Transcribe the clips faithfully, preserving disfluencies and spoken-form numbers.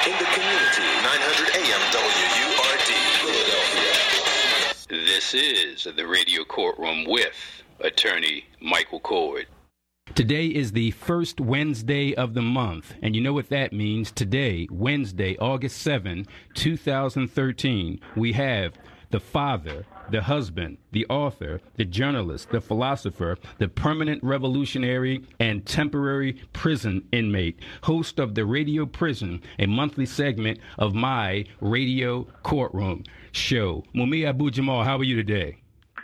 in the community. nine hundred A M W U R D, Philadelphia. This is the Radio Courtroom with attorney Michael Cord. Today is the first Wednesday of the month, and you know what that means. Today, Wednesday, August seventh, two thousand thirteen, we have the father, the husband, the author, the journalist, the philosopher, the permanent revolutionary, and temporary prison inmate, host of the Radio Prison, a monthly segment of my Radio Courtroom show. Mumia Abu-Jamal, how are you today?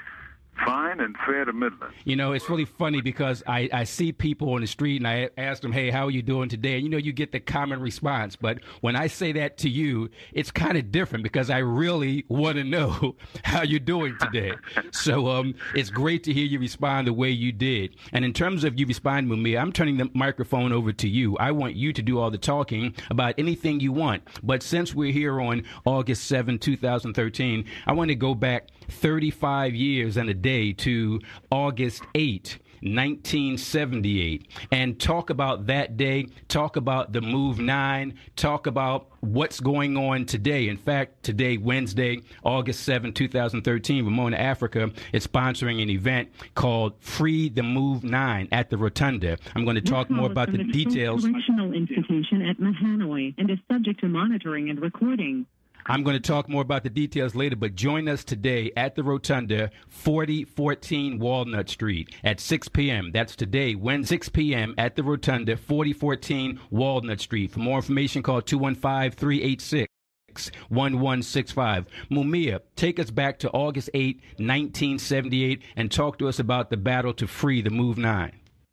Fine and fair to middling. You know, it's really funny because I, I see people on the street and I ask them, hey, how are you doing today? And, you know, you get the common response. But when I say that to you, it's kind of different because I really want to know how you're doing today. So um, it's great to hear you respond the way you did. And in terms of you responding with me, I'm turning the microphone over to you. I want you to do all the talking about anything you want. But since we're here on August seventh, two thousand thirteen, I want to go back thirty-five years and a day to August eighth, nineteen seventy-eight, and talk about that day, talk about the Move nine, talk about what's going on today. In fact, today, Wednesday, August seventh, two thousand thirteen, Ramona Africa is sponsoring an event called Free the Move nine at the Rotunda. I'm going to talk more about the details. Correctional institution at Mahanoy and is subject to monitoring and recording. I'm going to talk more about the details later, but join us today at the Rotunda, forty fourteen Walnut Street at six p.m. That's today, Wednesday, six p.m. at the Rotunda, forty fourteen Walnut Street. For more information, call two one five, three eight six, one one six five. Mumia, take us back to August eighth, nineteen seventy-eight, and talk to us about the battle to free the Move nine.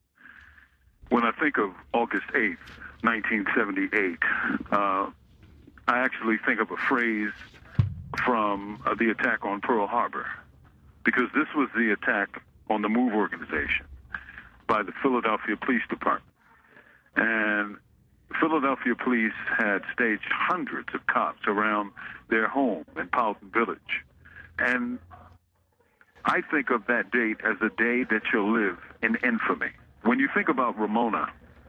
When I think of August eighth, nineteen seventy-eight, uh, I actually think of a phrase from uh, the attack on Pearl Harbor, because this was the attack on the MOVE organization by the Philadelphia Police Department. And Philadelphia police had staged hundreds of cops around their home in Powelton Village. And I think of that date as a day that shall live in infamy. When you think about Ramona,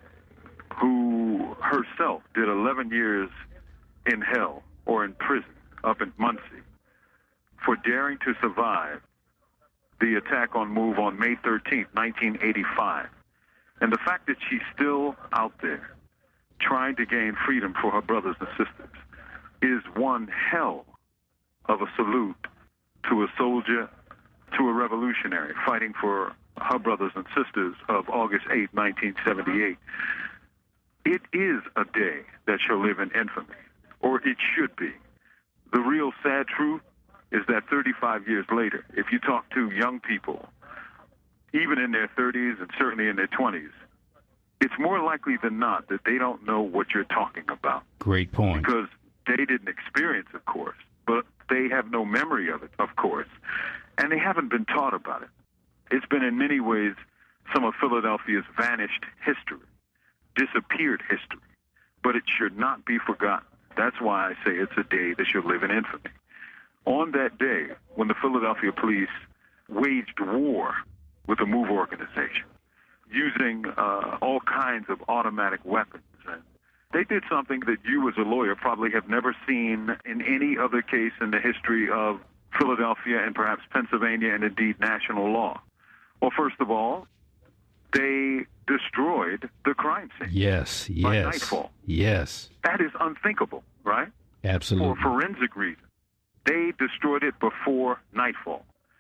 who herself did eleven years in hell or in prison up in Muncie for daring to survive the attack on MOVE on May thirteenth, nineteen eighty-five. And the fact that she's still out there trying to gain freedom for her brothers and sisters is one hell of a salute to a soldier, to a revolutionary fighting for her brothers and sisters of August eighth, nineteen seventy-eight. It is a day that shall live in infamy. Or it should be. The real sad truth is that thirty-five years later, if you talk to young people, even in their thirties and certainly in their twenties, it's more likely than not that they don't know what you're talking about. Great point. Because they didn't experience, of course, but they have no memory of it, of course, and they haven't been taught about it. It's been in many ways some of Philadelphia's vanished history, disappeared history, but it should not be forgotten. That's why I say it's a day that should live in infamy. On that day, when the Philadelphia police waged war with the MOVE organization, using uh, all kinds of automatic weapons, and they did something that you as a lawyer probably have never seen in any other case in the history of Philadelphia and perhaps Pennsylvania and indeed national law. Well, first of all, they destroyed the crime scene. Yes, yes. By nightfall. Yes. That is unthinkable, right? Absolutely. For forensic reasons. They destroyed it before nightfall.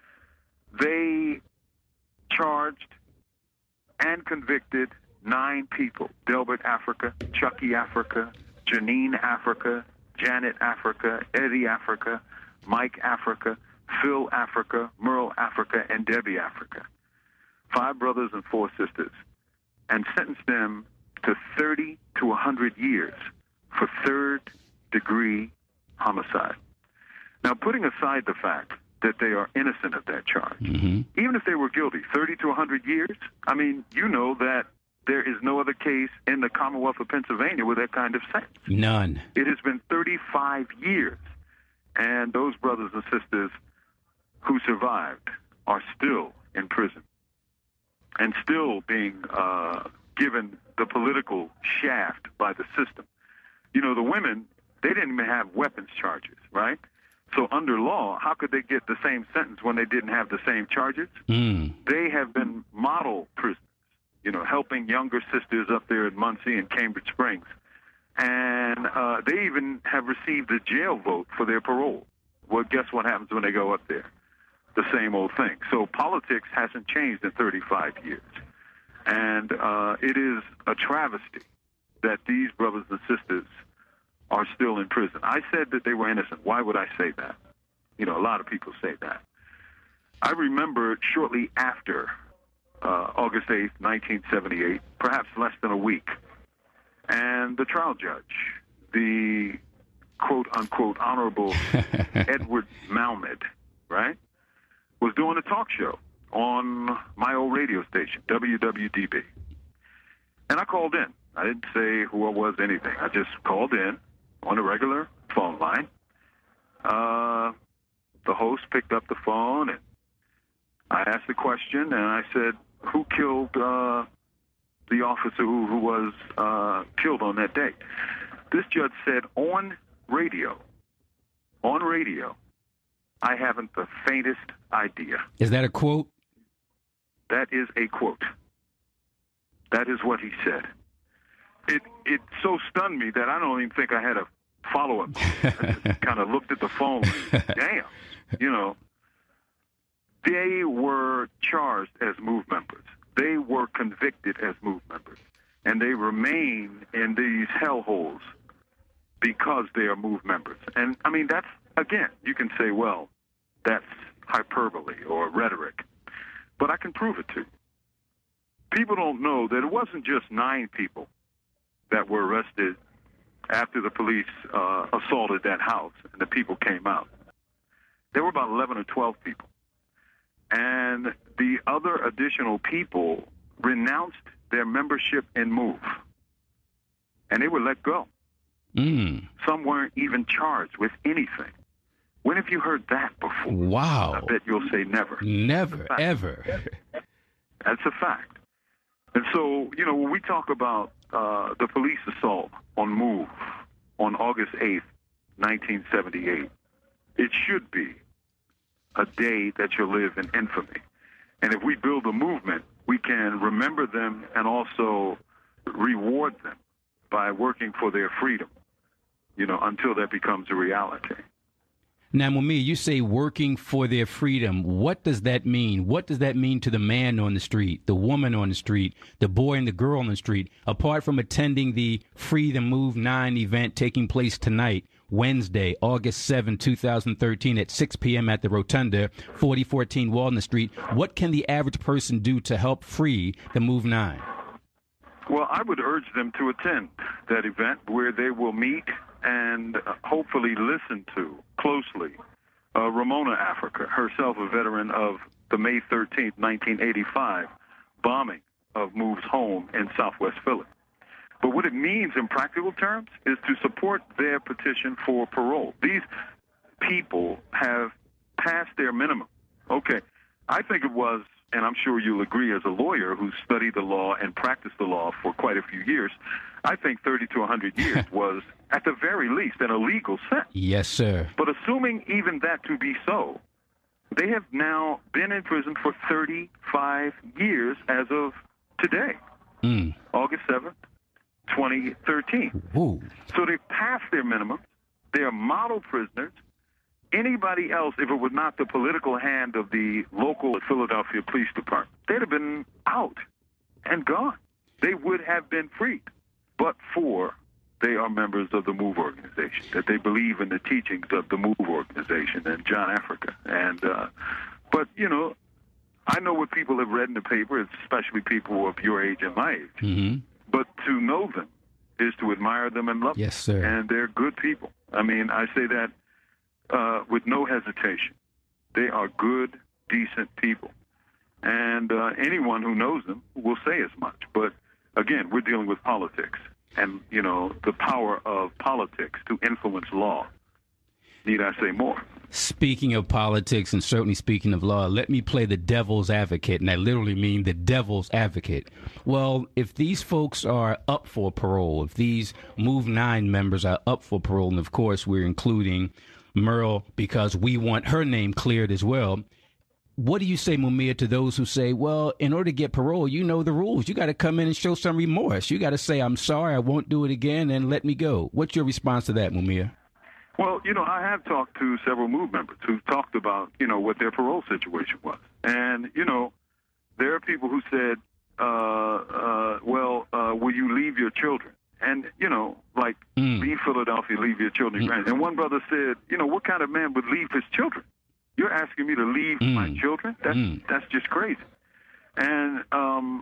They charged and convicted nine people. Delbert Africa, Chucky Africa, Janine Africa, Janet Africa, Eddie Africa, Mike Africa, Phil Africa, Merle Africa, and Debbie Africa. Five brothers and four sisters. And sentenced them to thirty to one hundred years for third-degree homicide. Now, putting aside the fact that they are innocent of that charge, mm-hmm. even if they were guilty, thirty to one hundred years, I mean, you know that there is no other case in the Commonwealth of Pennsylvania with that kind of sentence. None. It has been thirty-five years, and those brothers and sisters who survived are still in prison and still being uh, given the political shaft by the system. You know, the women, they didn't even have weapons charges, right? So under law, how could they get the same sentence when they didn't have the same charges? Mm. They have been model prisoners, you know, helping younger sisters up there in Muncie and Cambridge Springs. And uh, they even have received a jail vote for their parole. Well, guess what happens when they go up there? The same old thing. So politics hasn't changed in thirty-five years. And uh, it is a travesty that these brothers and sisters are still in prison. I said that they were innocent. Why would I say that? You know, a lot of people say that. I remember shortly after uh, August eighth, nineteen seventy-eight, perhaps less than a week, and the trial judge, the quote-unquote honorable Edward Malmed, right, was doing a talk show on my old radio station, W W D B. And I called in. I didn't say who I was, anything. I just called in on a regular phone line. Uh, the host picked up the phone, and I asked the question, and I said, who killed uh, the officer who, who was uh, killed on that day? This judge said, on radio, on radio, I haven't the faintest idea. Is that a quote? That is a quote. That is what he said. It it so stunned me that I don't even think I had a follow-up. I just kind of looked at the phone. Damn. You know, they were charged as MOVE members. They were convicted as MOVE members. And they remain in these hellholes because they are MOVE members. And, I mean, that's, again, you can say, well, that's hyperbole or rhetoric. But I can prove it to you. People don't know that it wasn't just nine people that were arrested after the police uh, assaulted that house and the people came out. There were about eleven or twelve people. And the other additional people renounced their membership in MOVE. And they were let go. Mm. Some weren't even charged with anything. When have you heard that before? Wow. I bet you'll say never. Never, ever. That's a fact. And so, you know, when we talk about uh, the police assault on MOVE on August eighth, nineteen seventy-eight, it should be a day that you'll live in infamy. And if we build a movement, we can remember them and also reward them by working for their freedom, you know, until that becomes a reality. Now, Mumia, you say working for their freedom. What does that mean? What does that mean to the man on the street, the woman on the street, the boy and the girl on the street, apart from attending the Free the Move nine event taking place tonight, Wednesday, August seventh, two thousand thirteen at six p.m. at the Rotunda, forty fourteen Walnut Street? What can the average person do to help free the Move nine? Well, I would urge them to attend that event where they will meet and hopefully listen to closely uh, Ramona Africa, herself a veteran of the May thirteenth, nineteen eighty-five bombing of MOVE's home in Southwest Philly. But what it means in practical terms is to support their petition for parole. These people have passed their minimum. Okay, I think it was, and I'm sure you'll agree as a lawyer who studied the law and practiced the law for quite a few years, I think thirty to one hundred years was, at the very least, an illegal sentence. Yes, sir. But assuming even that to be so, they have now been in prison for thirty-five years as of today, mm. August seventh, twenty thirteen. Ooh. So they've passed their minimum. They are model prisoners. Anybody else, if it was not the political hand of the local Philadelphia Police Department, they'd have been out and gone. They would have been freed, but for they are members of the MOVE organization, that they believe in the teachings of the MOVE organization and John Africa. And uh, but, you know, I know what people have read in the paper, especially people of your age and my age. Mm-hmm. But to know them is to admire them and love yes, them. Sir. And they're good people. I mean, I say that uh, with no hesitation. They are good, decent people. And uh, anyone who knows them will say as much. But, again, we're dealing with politics and, you know, the power of politics to influence law. Need I say more? Speaking of politics and certainly speaking of law, let me play the devil's advocate, and I literally mean the devil's advocate. Well, if these folks are up for parole, if these Move nine members are up for parole, and of course we're including Merle because we want her name cleared as well, what do you say, Mumia, to those who say, well, in order to get parole, you know the rules. You got to come in and show some remorse. You got to say, I'm sorry, I won't do it again, and let me go. What's your response to that, Mumia? Well, you know, I have talked to several MOVE members who've talked about, you know, what their parole situation was. And, you know, there are people who said, uh, uh, well, uh, will you leave your children? And, you know, like, mm. leave Philadelphia, leave your children. Mm. And one brother said, you know, what kind of man would leave his children? You're asking me to leave mm. my children? That's, mm. that's just crazy. And, um,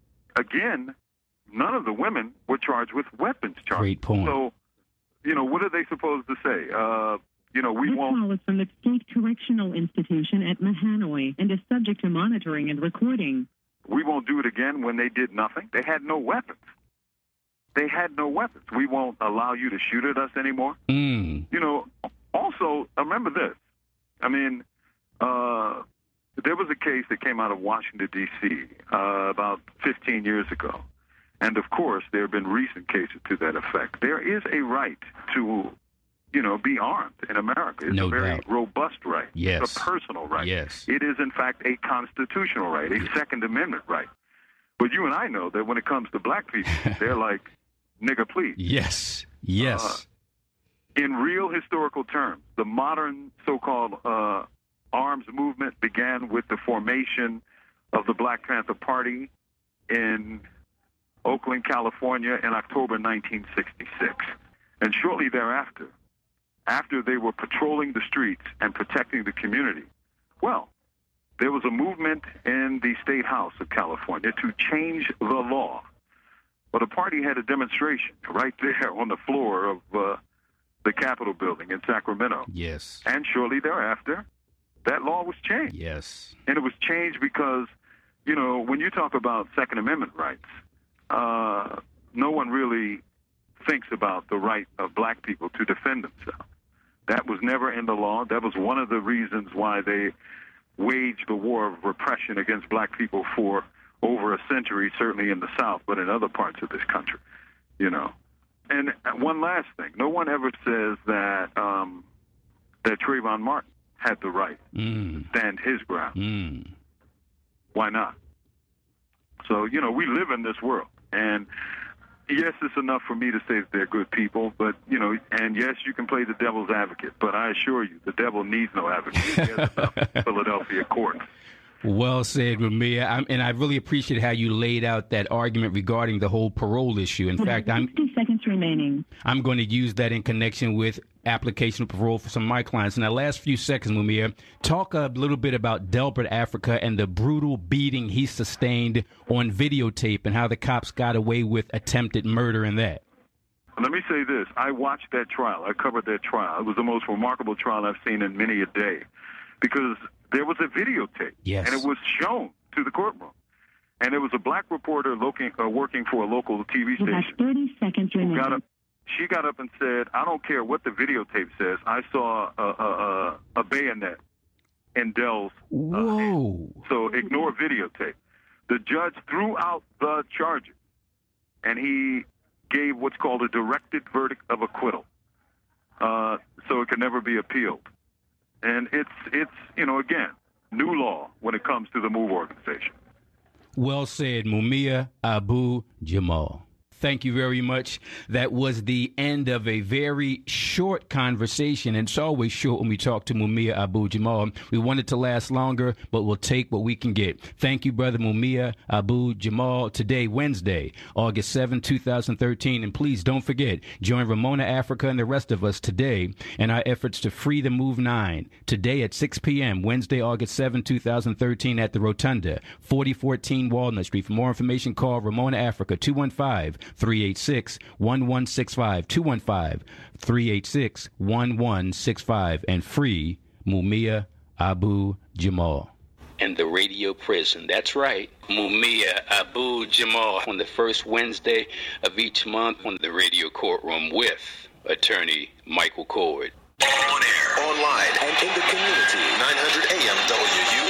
again, none of the women were charged with weapons charges. Great point. So, you know, what are they supposed to say? Uh, you know, we this won't... This call is from the State Correctional Institution at Mahanoy and is subject to monitoring and recording. We won't do it again when they did nothing. They had no weapons. They had no weapons. We won't allow you to shoot at us anymore. Mm. You know, also, remember this. I mean, uh, there was a case that came out of Washington, D C uh, about fifteen years ago. And, of course, there have been recent cases to that effect. There is a right to, you know, be armed in America. It's no a very doubt. robust right. Yes. It's a personal right. Yes. It is, in fact, a constitutional right, a yes. Second Amendment right. But you and I know that when it comes to black people, they're like, nigga, please. Yes. Yes. Uh, in real historical terms, the modern so-called uh, arms movement began with the formation of the Black Panther Party in Oakland, California, in October nineteen sixty-six. And shortly thereafter, after they were patrolling the streets and protecting the community, well, there was a movement in the State House of California to change the law. Well, the party had a demonstration right there on the floor of uh, the Capitol building in Sacramento. Yes. And shortly thereafter, that law was changed. Yes. And it was changed because, you know, when you talk about Second Amendment rights, uh, no one really thinks about the right of black people to defend themselves. That was never in the law. That was one of the reasons why they waged the war of repression against black people for over a century, certainly in the South, but in other parts of this country, you know. And one last thing. No one ever says that um, that Trayvon Martin had the right mm. to stand his ground. Mm. Why not? So, you know, we live in this world. And yes, it's enough for me to say that they're good people, but, you know, and yes, you can play the devil's advocate, but I assure you, the devil needs no advocate. He has enough Philadelphia courts. Well said, Mumia. I'm, and I really appreciate how you laid out that argument regarding the whole parole issue. In fact, I'm sixty seconds remaining. I'm going to use that in connection with application of parole for some of my clients. In the last few seconds, Mumia, talk a little bit about Delbert Africa and the brutal beating he sustained on videotape and how the cops got away with attempted murder in that. Let me say this. I watched that trial. I covered that trial. It was the most remarkable trial I've seen in many a day because there was a videotape, yes. and it was shown to the courtroom. And there was a black reporter looking, uh, working for a local T V station. You have thirty seconds remaining. Got up, she got up and said, I don't care what the videotape says. I saw a, a, a, a bayonet in Dell's uh, Whoa. hand. So ignore videotape. The judge threw out the charges, and he gave what's called a directed verdict of acquittal. Uh, so it can never be appealed. And it's, it's, you know, again, new law when it comes to the MOVE organization. Well said, Mumia Abu Jamal. Thank you very much. That was the end of a very short conversation. And it's always short when we talk to Mumia Abu Jamal. We want it to last longer, but we'll take what we can get. Thank you, Brother Mumia Abu Jamal. Today, Wednesday, August seventh, two thousand thirteen. And please don't forget, join Ramona Africa and the rest of us today in our efforts to free the Move nine. Today at six p.m., Wednesday, August seventh, two thousand thirteen at the Rotunda, forty fourteen Walnut Street. For more information, call Ramona Africa, two one five, three eight six, one one six five, two one five, three eight six, one one six five, and free Mumia Abu Jamal. And the radio prison. That's right. Mumia Abu Jamal on the first Wednesday of each month on the radio courtroom with attorney Michael Cord. On air, online and in the community. nine hundred A M W U